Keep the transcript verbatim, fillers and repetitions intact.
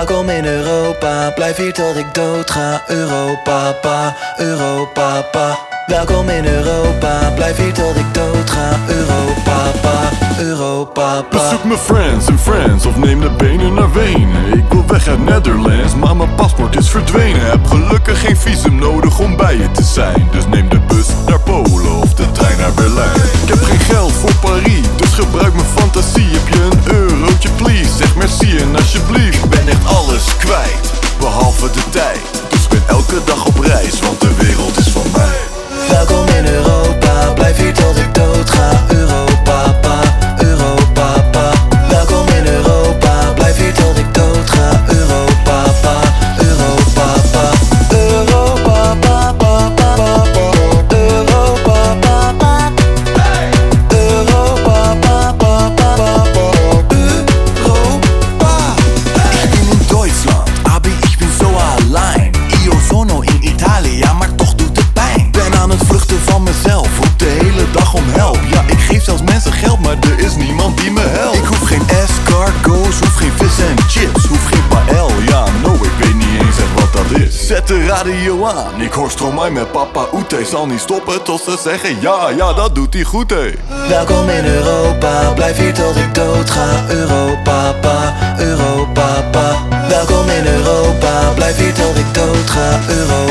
Welkom in Europa, blijf hier tot ik dood ga. Europa, pa, Europa, pa. Welkom in Europa, blijf hier tot ik dood ga. Europa, pa, Europa, pa. Bezoek mijn friends en friends of neem de benen naar Wenen. Ik wil weg uit Netherlands, maar mijn paspoort is verdwenen. Heb gelukkig geen visum nodig om bij je te zijn. Dus neem de bus naar Polen of de trein naar Berlijn. Ik heb geen geld voor Paris, dus gebruik mijn fantasie. Heb je een eurotje please, zeg merci en alsjeblieft. Ik ben echt alles kwijt, behalve de tijd. Dus ik ben elke dag op reis, want de wereld is van mij. Welkom in Europa, blijf hier tot ik dood ga. Europa, pa, Europa, pa. Welkom in Europa, blijf hier tot ik dood ga. Europa, pa, Europa, pa. Europa, pa, pa, pa, pa, pa. Europa, pa, pa. Europa, pa, pa, pa, pa, pa. Europa. Ich bin in Deutschland, aber ich bin so allein. Io sono in Italia, maar toch doet het pijn. Ben aan het vluchten van mezelf, roep de hele dag om help. Ja, ik geef zelfs mensen geld, maar er is niemand die me helpt. Ik hoef geen escargots, hoef geen vis en chips, hoef geen paël. Ja, no, ik weet niet eens echt wat dat is. Zet de radio aan, ik hoor Stromae met Papa Oete. Zal niet stoppen tot ze zeggen ja, ja, dat doet hij goed, hé. Welkom in Europa, blijf hier tot ik dood ga. Europa, pa, Europa, pa. Welkom in Europa, blijf hier tot ik dood ga. Europa.